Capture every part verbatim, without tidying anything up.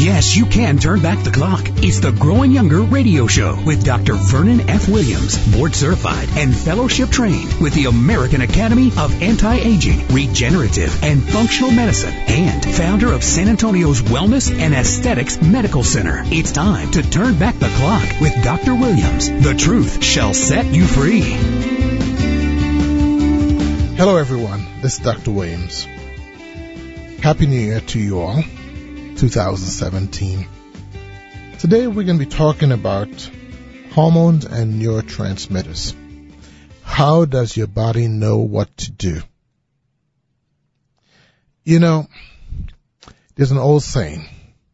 Yes, you can turn back the clock. It's the Growing Younger Radio Show with Doctor Vernon F. Williams, board certified and fellowship trained with the American Academy of Anti-Aging, Regenerative, and Functional Medicine, and founder of San Antonio's Wellness and Aesthetics Medical Center. It's time to turn back the clock with Doctor Williams. The truth shall set you free. Hello, everyone. This is Doctor Williams. Happy New Year to you all, two thousand seventeen. Today we're going to be talking about hormones and neurotransmitters. How does your body know what to do? You know, there's an old saying.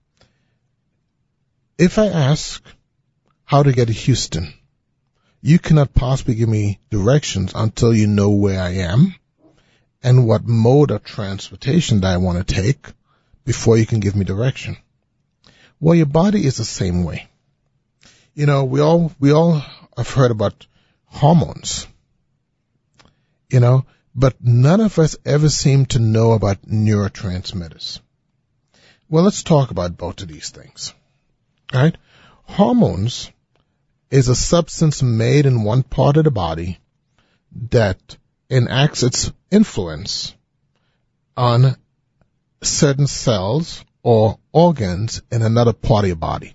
If I ask how to get to Houston, you cannot possibly give me directions until you know where I am and what mode of transportation that I want to take before you can give me direction. Well, your body is the same way. You know, we all, we all have heard about hormones, you know, but none of us ever seem to know about neurotransmitters. Well, let's talk about both of these things. All right? Hormones is a substance made in one part of the body that enacts its influence on certain cells or organs in another part of your body.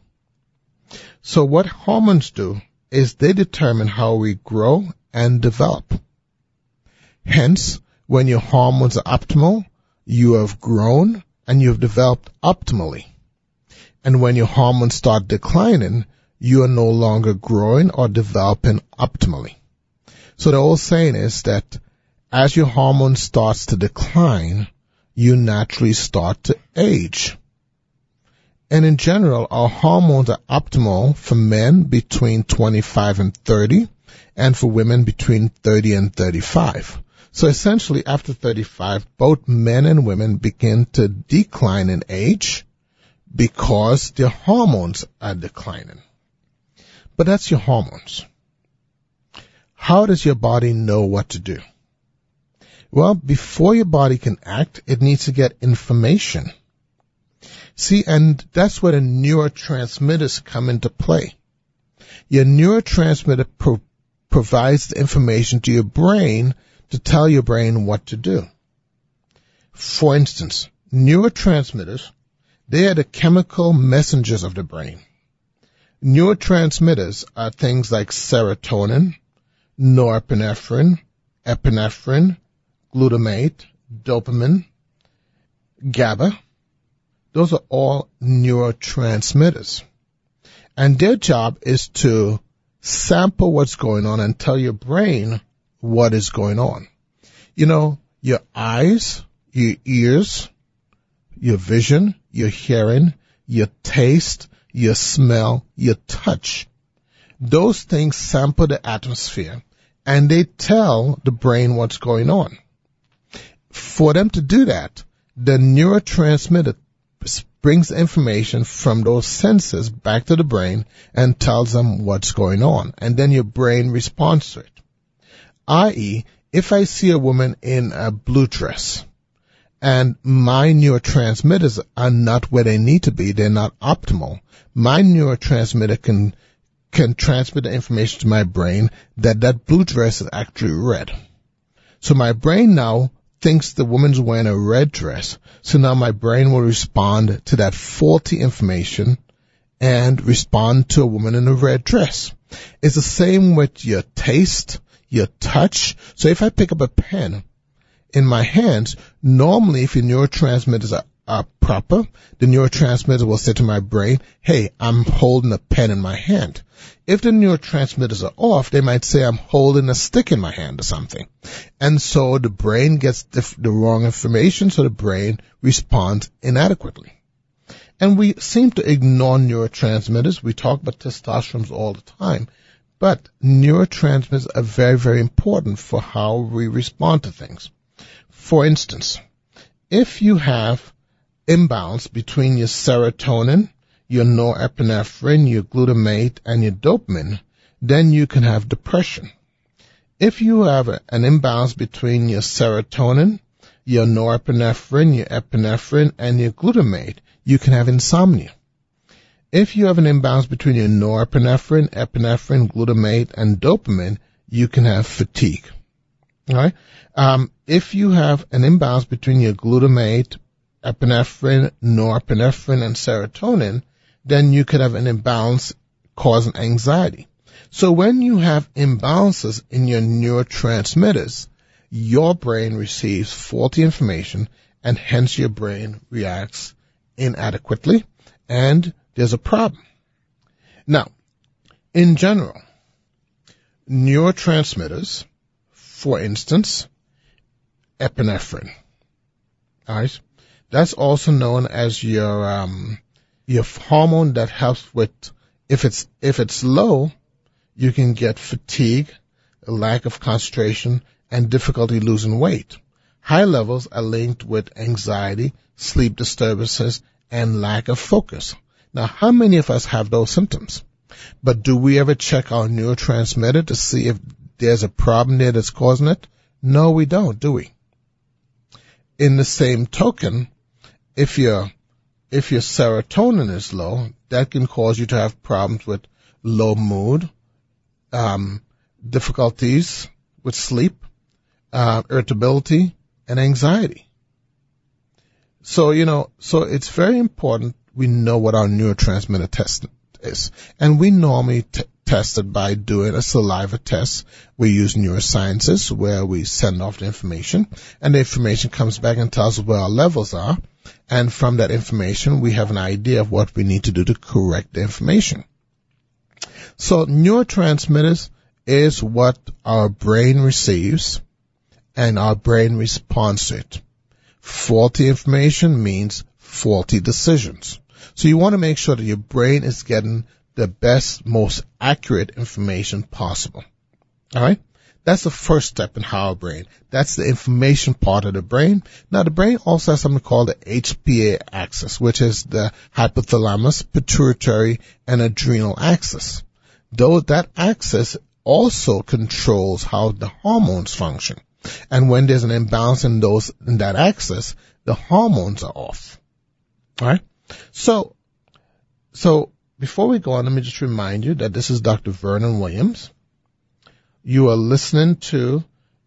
So what hormones do is they determine how we grow and develop. Hence, when your hormones are optimal, you have grown and you have developed optimally. And when your hormones start declining, you are no longer growing or developing optimally. So the old saying is that as your hormone starts to decline, you naturally start to age. And in general, our hormones are optimal for men between twenty-five and thirty, and for women between thirty and thirty-five. So essentially, after thirty-five, both men and women begin to decline in age because their hormones are declining. But that's your hormones. How does your body know what to do? Well, before your body can act, it needs to get information. See, and that's where the neurotransmitters come into play. Your neurotransmitter pro- provides the information to your brain to tell your brain what to do. For instance, neurotransmitters, they are the chemical messengers of the brain. Neurotransmitters are things like serotonin, norepinephrine, epinephrine, glutamate, dopamine, GABA. Those are all neurotransmitters. And their job is to sample what's going on and tell your brain what is going on. You know, your eyes, your ears, your vision, your hearing, your taste, your smell, your touch. Those things sample the atmosphere and they tell the brain what's going on. For them to do that, the neurotransmitter brings information from those senses back to the brain and tells them what's going on. And then your brain responds to it. that is, if I see a woman in a blue dress and my neurotransmitters are not where they need to be, they're not optimal, my neurotransmitter can can transmit the information to my brain that that blue dress is actually red. So my brain now thinks the woman's wearing a red dress. So now my brain will respond to that faulty information and respond to a woman in a red dress. It's the same with your taste, your touch. So if I pick up a pen in my hands, normally if your neurotransmitters are, are proper, the neurotransmitter will say to my brain, hey, I'm holding a pen in my hand. If the neurotransmitters are off, they might say I'm holding a stick in my hand or something. And so the brain gets the, the wrong information, so the brain responds inadequately. And we seem to ignore neurotransmitters. We talk about testosterone all the time. But neurotransmitters are very, very important for how we respond to things. For instance, if you have imbalance between your serotonin, your norepinephrine, your glutamate, and your dopamine, then you can have depression. If you have a, an imbalance between your serotonin, your norepinephrine, your epinephrine, and your glutamate, you can have insomnia. if you have an imbalance between your norepinephrine, epinephrine, glutamate, and dopamine, you can have fatigue. All right? Um, if you have an imbalance between your glutamate, epinephrine, norepinephrine, and serotonin, then you could have an imbalance causing anxiety. So when you have imbalances in your neurotransmitters, your brain receives faulty information, and hence your brain reacts inadequately, and there's a problem. Now, in general, neurotransmitters, for instance, epinephrine, all right, that's also known as your um, your hormone that helps with, if it's if it's low, you can get fatigue, a lack of concentration, and difficulty losing weight. High levels are linked with anxiety, sleep disturbances, and lack of focus. Now, how many of us have those symptoms? But do we ever check our neurotransmitter to see if there's a problem there that's causing it? No, we don't, do we? In the same token, if your if your serotonin is low, that can cause you to have problems with low mood, um, difficulties with sleep, uh, irritability, and anxiety. So, you know, so it's very important we know what our neurotransmitter test is. And we normally t- test it by doing a saliva test. We use neurosciences where we send off the information, and the information comes back and tells us where our levels are. And from that information, we have an idea of what we need to do to correct the information. So neurotransmitters is what our brain receives, and our brain responds to it. Faulty information means faulty decisions. So you want to make sure that your brain is getting the best, most accurate information possible. All right? That's the first step in our brain. That's the information part of the brain. Now, the brain also has something called the H P A axis, which is the hypothalamus, pituitary, and adrenal axis. Though that axis also controls how the hormones function. And when there's an imbalance in those in that axis, the hormones are off. All right? So, so before we go on, let me just remind you that this is Doctor Vernon Williams. You are listening to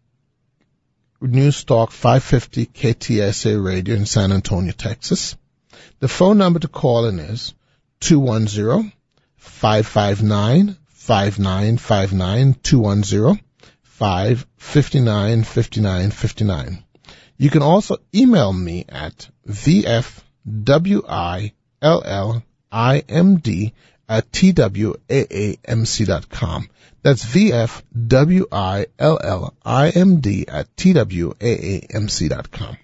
News Talk five fifty K T S A Radio in San Antonio, Texas. The phone number to call in is two one zero, five five nine, five nine five nine, two one zero, five five nine, five nine five nine. You can also email me at V F W I L L I M D at T W A A M C dot com. That's V F W I L L I M D at T W A A M C dot com.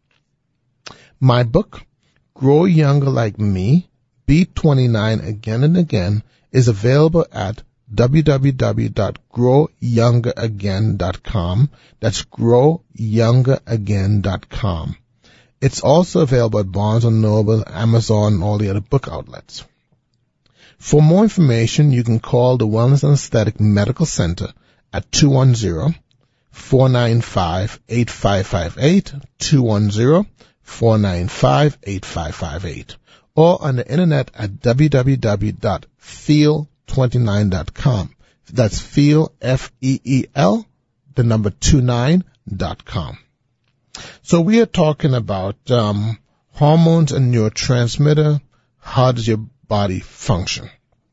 My book, Grow Younger Like Me, Beat twenty-nine Again and Again, is available at w w w dot grow younger again dot com. That's grow younger again dot com. It's also available at Barnes and Noble, Amazon, and all the other book outlets. For more information, you can call the Wellness and Aesthetic Medical Center at two one zero, four nine five, eight five five eight, two one zero, four nine five, eight five five eight, or on the internet at w w w dot feel twenty-nine dot com. That's feel, F E E L, the number two nine dot com. So we are talking about um, hormones and neurotransmitter. How does your body function?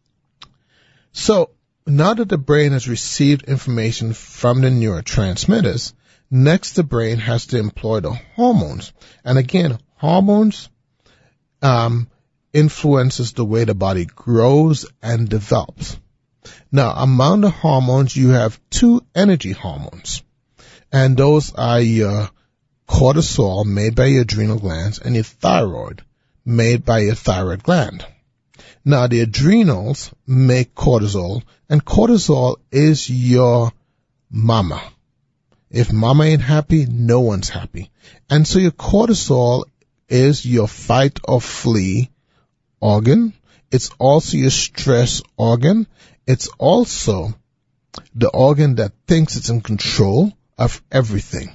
So now that the brain has received information from the neurotransmitters, next the brain has to employ the hormones. And again, hormones um, influences the way the body grows and develops. Now, among the hormones, you have two energy hormones, and those are your cortisol, made by your adrenal glands, and your thyroid, made by your thyroid gland. Now, the adrenals make cortisol, and cortisol is your mama. If mama ain't happy, no one's happy. And so your cortisol is your fight or flee organ. It's also your stress organ. It's also the organ that thinks it's in control of everything.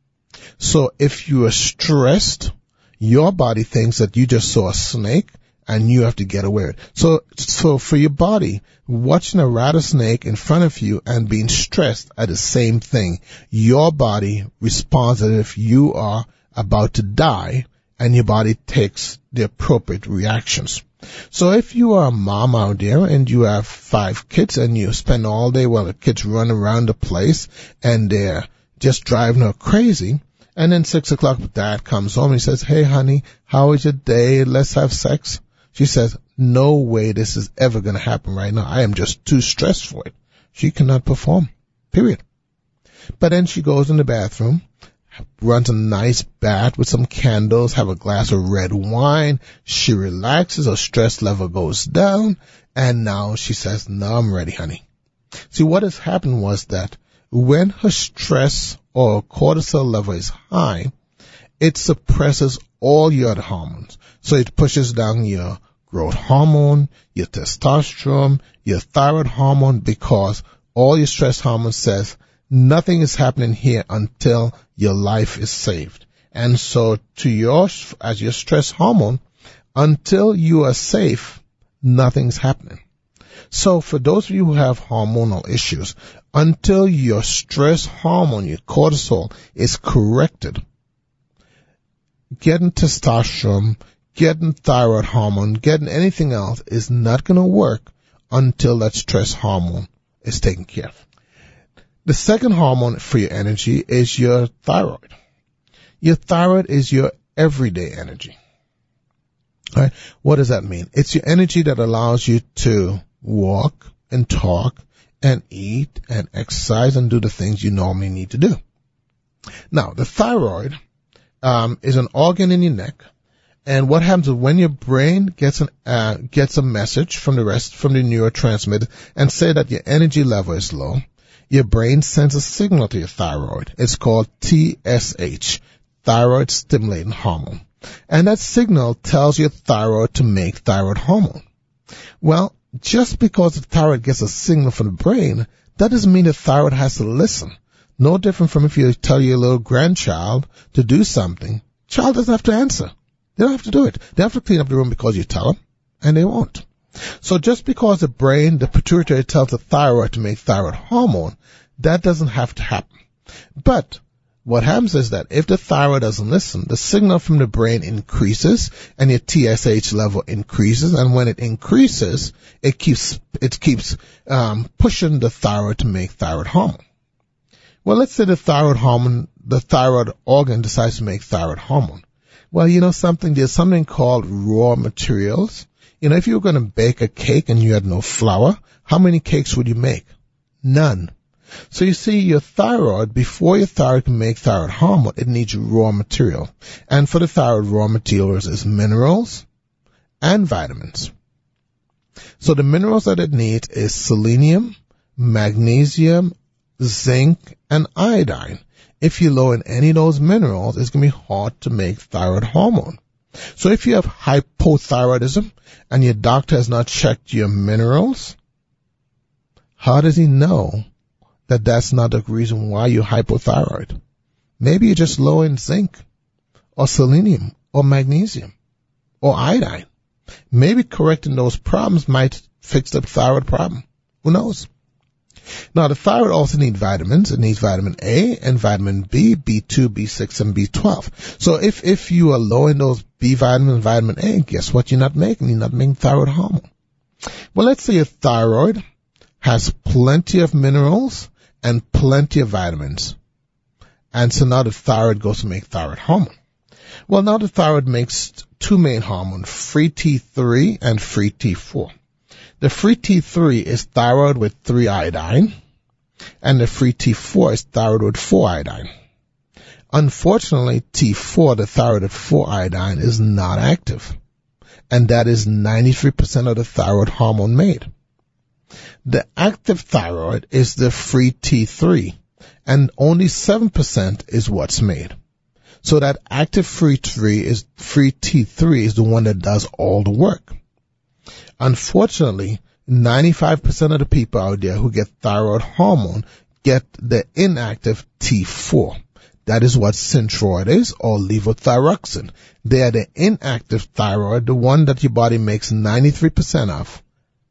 So if you are stressed, your body thinks that you just saw a snake and you have to get away with it. So, so for your body, watching a rattlesnake in front of you and being stressed are the same thing. Your body responds as if you are about to die, and your body takes the appropriate reactions. So if you are a mom out there and you have five kids and you spend all day while the kids run around the place and they're just driving her crazy, and then six o'clock dad comes home and he says, "Hey honey, how was your day? Let's have sex." She says, "No way this is ever going to happen right now. I am just too stressed for it." She cannot perform, period. But then she goes in the bathroom, runs a nice bath with some candles, have a glass of red wine. She relaxes, her stress level goes down, and now she says, "No, I'm ready, honey." See, what has happened was that when her stress or cortisol level is high, it suppresses all your other hormones. So it pushes down your growth hormone, your testosterone, your thyroid hormone, because all your stress hormone says nothing is happening here until your life is saved. And so to your, as your stress hormone, until you are safe, nothing's happening. So for those of you who have hormonal issues, until your stress hormone, your cortisol, is corrected, getting testosterone, getting thyroid hormone, getting anything else is not going to work until that stress hormone is taken care of. The second hormone for your energy is your thyroid. Your thyroid is your everyday energy. All right? What does that mean? It's your energy that allows you to walk and talk and eat and exercise and do the things you normally need to do. Now, the thyroid um, is an organ in your neck, and what happens is when your brain gets an uh, gets a message from the rest from the neurotransmitter and say that your energy level is low, your brain sends a signal to your thyroid. It's called T S H, thyroid stimulating hormone, and that signal tells your thyroid to make thyroid hormone. Well, just because the thyroid gets a signal from the brain, that doesn't mean the thyroid has to listen. No different from if you tell your little grandchild to do something. Child doesn't have to answer. They don't have to do it. They have to clean up the room because you tell them, and they won't. So just because the brain, the pituitary, tells the thyroid to make thyroid hormone, that doesn't have to happen. But what happens is that if the thyroid doesn't listen, the signal from the brain increases and your T S H level increases, and when it increases, it keeps it keeps um, pushing the thyroid to make thyroid hormone. Well, let's say the thyroid hormone, the thyroid organ decides to make thyroid hormone. Well, you know something, there's something called raw materials. You know, if you were going to bake a cake and you had no flour, how many cakes would you make? None. So you see, your thyroid, before your thyroid can make thyroid hormone, it needs raw material. And for the thyroid, raw materials is minerals and vitamins. So the minerals that it needs is selenium, magnesium, zinc, and iodine. If you're low in any of those minerals, it's going to be hard to make thyroid hormone. So if you have hypothyroidism and your doctor has not checked your minerals, how does he know that that's not the reason why you're hypothyroid? Maybe you're just low in zinc or selenium or magnesium or iodine. Maybe correcting those problems might fix the thyroid problem. Who knows? Now, the thyroid also needs vitamins. It needs vitamin A and vitamin B, B two, B six, and B twelve. So if, if you are low in those B vitamins and vitamin A, guess what you're not making? You're not making thyroid hormone. Well, let's say your thyroid has plenty of minerals and plenty of vitamins. And so now the thyroid goes to make thyroid hormone. Well, now the thyroid makes two main hormones, free T three and free T four. The free T three is thyroid with three iodine, and the free T four is thyroid with four iodine. Unfortunately, T four, the thyroid with four iodine, is not active, and that is ninety-three percent of the thyroid hormone made. The active thyroid is the free T three, and only seven percent is what's made. So that active free three is free T three is the one that does all the work. Unfortunately, ninety-five percent of the people out there who get thyroid hormone get the inactive T four. That is what Synthroid is, or levothyroxine. They are the inactive thyroid, the one that your body makes ninety-three percent of.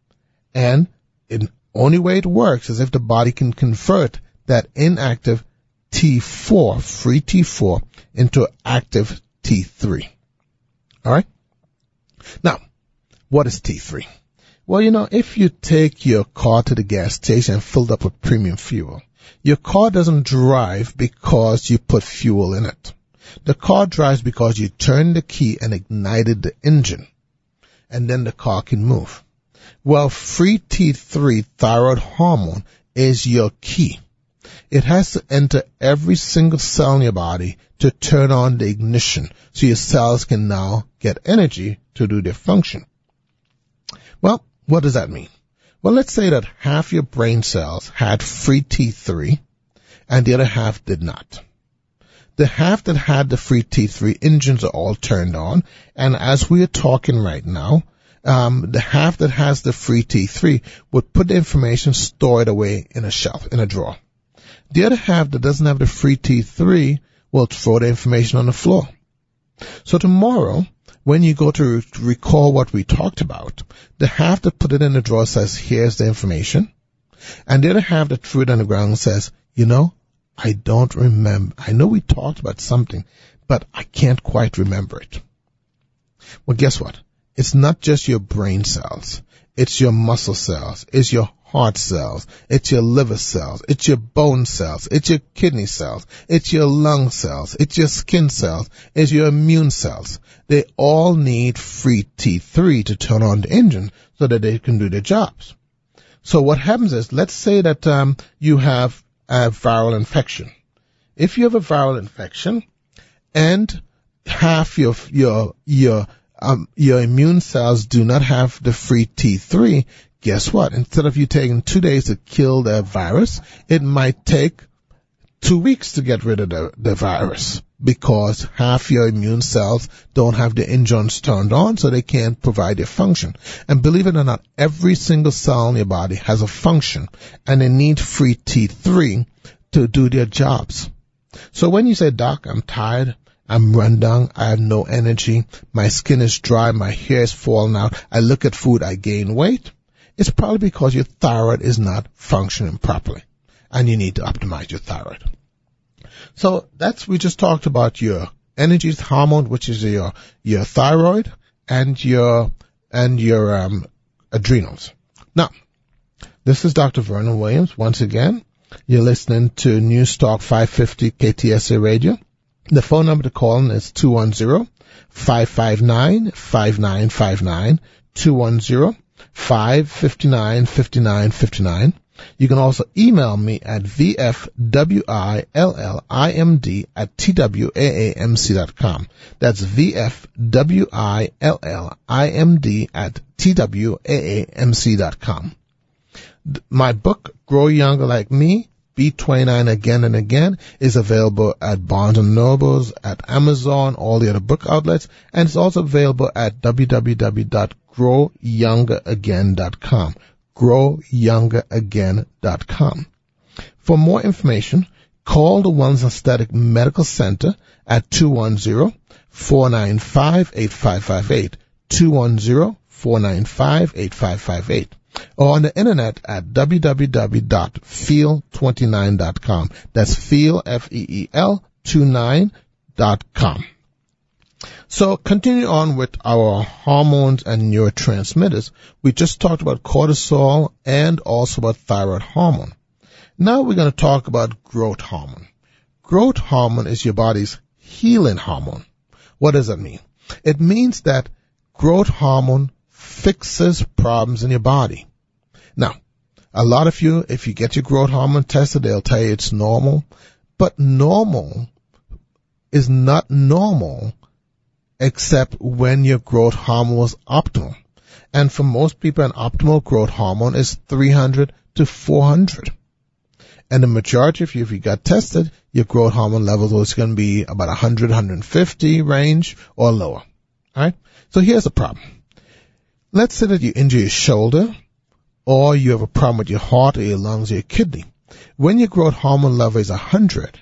And the only way it works is if the body can convert that inactive T four, free T four, into active T three. All right? Now, what is T three? Well, you know, if you take your car to the gas station and fill it up with premium fuel, your car doesn't drive because you put fuel in it. The car drives because you turned the key and ignited the engine, and then the car can move. Well, free T three, thyroid hormone, is your key. It has to enter every single cell in your body to turn on the ignition so your cells can now get energy to do their function. Well, what does that mean? Well, let's say that half your brain cells had free T three and the other half did not. The half that had the free T three engines are all turned on, and as we are talking right now, um, the half that has the free T three would put the information stored away in a shelf, in a drawer. The other half that doesn't have the free T three will throw the information on the floor. So tomorrow, when you go to recall what we talked about, the half that put it in the drawer says, here's the information. And the other half that threw it on the ground says, you know, I don't remember. I know we talked about something, but I can't quite remember it. Well, guess what? It's not just your brain cells. It's your muscle cells. It's your heart cells. It's your liver cells. It's your bone cells. It's your kidney cells. It's your lung cells. It's your skin cells. It's your immune cells. They all need free T three to turn on the engine so that they can do their jobs. So what happens is, let's say that um, you have a viral infection. If you have a viral infection and half your your your um, your immune cells do not have the free T three, guess what? Instead of you taking two days to kill the virus, it might take two weeks to get rid of the, the virus, because half your immune cells don't have the engines turned on, so they can't provide their function. And believe it or not, every single cell in your body has a function, and they need free T three to do their jobs. So when you say, Doc, I'm tired, I'm run down, I have no energy, my skin is dry, my hair is falling out, I look at food, I gain weight, it's probably because your thyroid is not functioning properly, and you need to optimize your thyroid. So that's, we just talked about your energy hormone, which is your, your thyroid and your, and your, um, adrenals. Now, this is Doctor Vernon Williams. Once again, you're listening to News Talk five fifty K T S A Radio. The phone number to call in is two one zero, five five nine, five nine five nine, two one zero, five five nine, five nine five nine. You can also email me at v f w i l l i m d at t w a a m c dot com. That's v f w i l l i m d at t w a a m c dot com. My book, Grow Younger Like Me, Be twenty-nine Again and Again, is available at Barnes and Nobles, at Amazon, all the other book outlets, and it's also available at w w w dot grow younger again dot com. grow younger again dot com. For more information, call the Wellness Aesthetic Medical Center at two one zero, four nine five, eight five five eight, two one zero, four nine five, eight five five eight, or on the internet at w w w dot feel twenty-nine dot com. That's feel, F E E L, twenty-nine dot com. So continue on with our hormones and neurotransmitters. We just talked about cortisol and also about thyroid hormone. Now we're going to talk about growth hormone. Growth hormone is your body's healing hormone. What does that mean? It means that growth hormone fixes problems in your body. Now, a lot of you, if you get your growth hormone tested, they'll tell you it's normal. But normal is not normal except when your growth hormone was optimal. And for most people, an optimal growth hormone is three hundred to four hundred. And the majority of you, if you got tested, your growth hormone levels was going to be about one hundred, one hundred fifty range or lower. All right? So here's the problem. Let's say that you injure your shoulder, or you have a problem with your heart or your lungs or your kidney. When your growth hormone level is one hundred,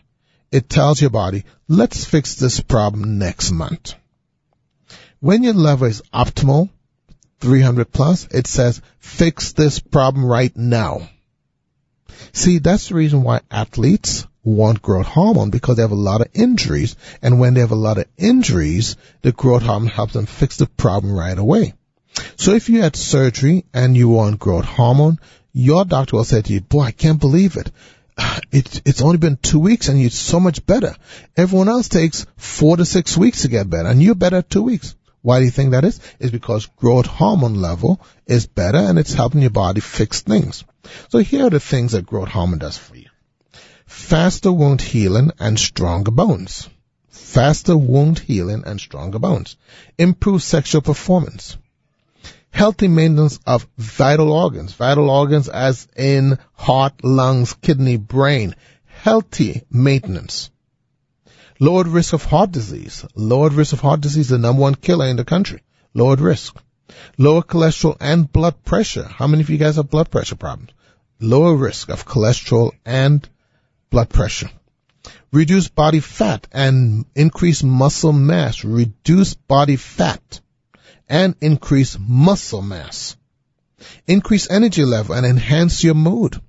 it tells your body, let's fix this problem next month. When your level is optimal, three hundred plus, it says, fix this problem right now. See, that's the reason why athletes want growth hormone, because they have a lot of injuries. And when they have a lot of injuries, the growth hormone helps them fix the problem right away. So if you had surgery and you want growth hormone, your doctor will say to you, boy, I can't believe it. It, it's only been two weeks and you're so much better. Everyone else takes four to six weeks to get better, and you're better at two weeks. Why do you think that is? It's because growth hormone level is better and it's helping your body fix things. So here are the things that growth hormone does for you. Faster wound healing and stronger bones. Faster wound healing and stronger bones. Improved sexual performance. Healthy maintenance of vital organs. Vital organs as in heart, lungs, kidney, brain. Healthy maintenance. Lowered risk of heart disease. Lowered risk of heart disease, the number one killer in the country. Lowered risk. Lower cholesterol and blood pressure. How many of you guys have blood pressure problems? Lower risk of cholesterol and blood pressure. Reduce body fat and increase muscle mass. Reduce body fat and increase muscle mass. Increase energy level and enhance your mood.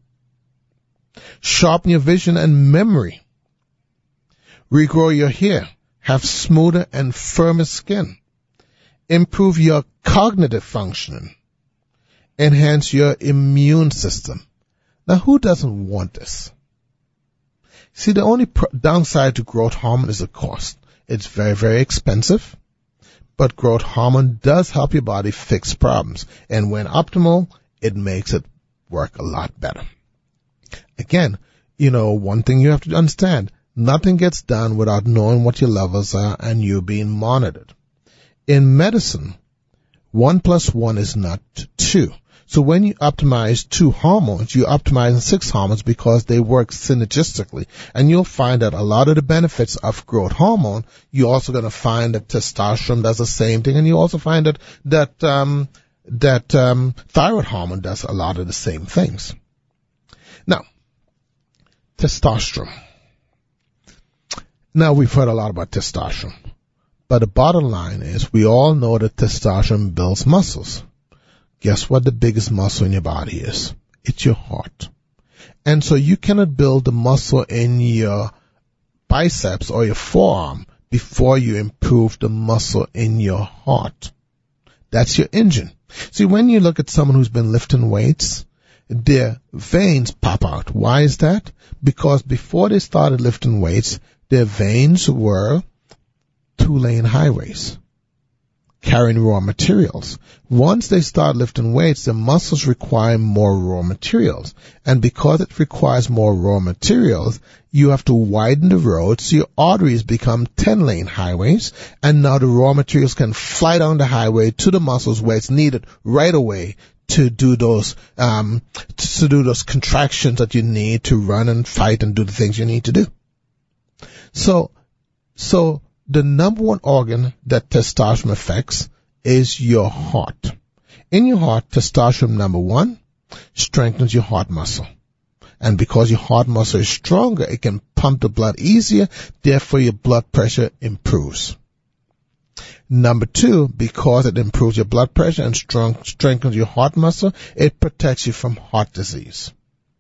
Sharpen your vision and memory. Regrow your hair. Have smoother and firmer skin. Improve your cognitive functioning. Enhance your immune system. Now, who doesn't want this? See, the only pr- downside to growth hormone is the cost. It's very, very expensive, but growth hormone does help your body fix problems. And when optimal, it makes it work a lot better. Again, you know, one thing you have to understand, nothing gets done without knowing what your levels are and you being monitored. In medicine, one plus one is not two. So when you optimize two hormones, you optimize six hormones because they work synergistically. And you'll find that a lot of the benefits of growth hormone, you're also going to find that testosterone does the same thing. And you also find that, that, um, that, um, thyroid hormone does a lot of the same things. Now, testosterone. Now, we've heard a lot about testosterone. But the bottom line is we all know that testosterone builds muscles. Guess what the biggest muscle in your body is? It's your heart. And so you cannot build the muscle in your biceps or your forearm before you improve the muscle in your heart. That's your engine. See, when you look at someone who's been lifting weights, their veins pop out. Why is that? Because before they started lifting weights, their veins were two-lane highways carrying raw materials. Once they start lifting weights, the muscles require more raw materials. And because it requires more raw materials, you have to widen the road so your arteries become ten-lane highways. And now the raw materials can fly down the highway to the muscles where it's needed right away to do those, um, to do those contractions that you need to run and fight and do the things you need to do. So, so, the number one organ that testosterone affects is your heart. In your heart, testosterone, number one, strengthens your heart muscle. And because your heart muscle is stronger, it can pump the blood easier, therefore your blood pressure improves. Number two, because it improves your blood pressure and strong, strengthens your heart muscle, it protects you from heart disease.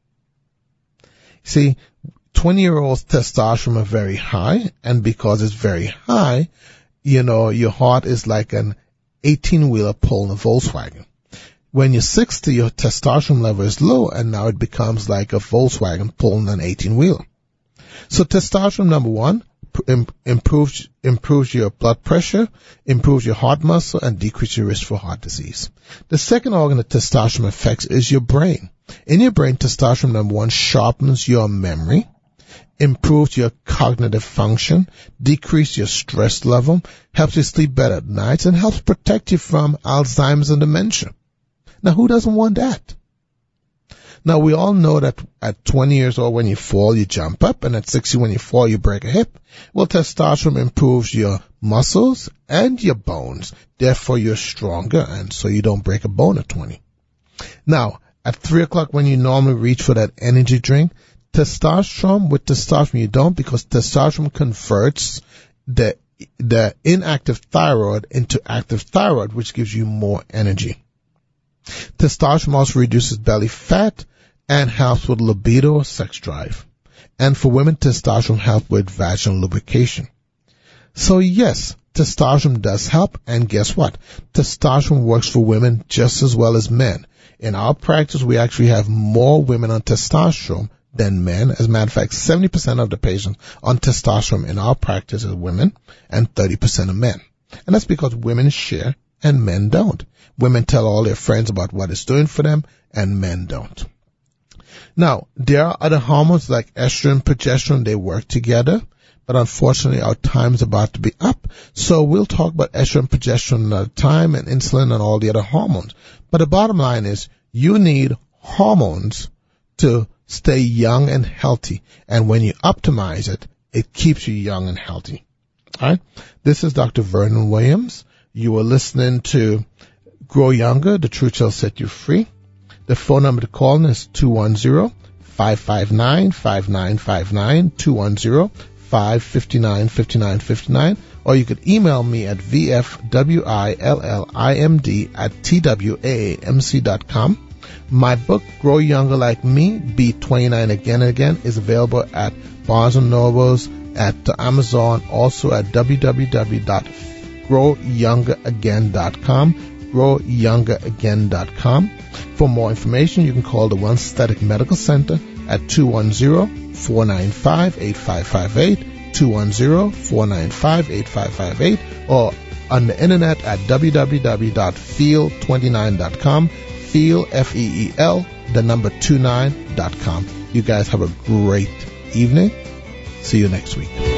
See, twenty-year-olds' testosterone are very high, and because it's very high, you know, your heart is like an eighteen-wheeler pulling a Volkswagen. When you're sixty, your testosterone level is low, and now it becomes like a Volkswagen pulling an eighteen-wheeler. So testosterone, number one, improves improves your blood pressure, improves your heart muscle, and decreases your risk for heart disease. The second organ that testosterone affects is your brain. In your brain, testosterone, number one, sharpens your memory, improves your cognitive function, decreases your stress level, helps you sleep better at night, and helps protect you from Alzheimer's and dementia. Now, who doesn't want that? Now, we all know that at twenty years old, when you fall, you jump up, and at sixty, when you fall, you break a hip. Well, testosterone improves your muscles and your bones. Therefore, you're stronger, and so you don't break a bone at twenty. Now, at three o'clock, when you normally reach for that energy drink, Testosterone, with testosterone you don't, because testosterone converts the the inactive thyroid into active thyroid, which gives you more energy. Testosterone also reduces belly fat and helps with libido or sex drive. And for women, testosterone helps with vaginal lubrication. So yes, testosterone does help, and guess what? Testosterone works for women just as well as men. In our practice, we actually have more women on testosterone than men. As a matter of fact, seventy percent of the patients on testosterone in our practice are women and thirty percent are men. And that's because women share and men don't. Women tell all their friends about what it's doing for them, and men don't. Now, there are other hormones like estrogen, progesterone. They work together, but unfortunately our time's about to be up. So we'll talk about estrogen, progesterone another time, and insulin and all the other hormones. But the bottom line is you need hormones to stay young and healthy. And when you optimize it, it keeps you young and healthy. All right. This is Doctor Vernon Williams. You are listening to Grow Younger, The Truth Shall Set You Free. The phone number to call is two one zero, five five nine, five nine five nine, two one zero, five five nine, five nine five nine, or you could email me at v f w i l l i m d at t w a a m c dot com. My book, Grow Younger Like Me, Be twenty-nine Again and Again, is available at Barnes and Nobles, at Amazon, also at w w w dot grow younger again dot com, grow younger again dot com. For more information, you can call the One Static Medical Center at two one zero, four nine five, eight five five eight, two one zero, four nine five, eight five five eight, or on the internet at w w w dot feel twenty-nine dot com, feel, F E E L, the number twenty-nine dot com. You guys have a great evening. See you next week.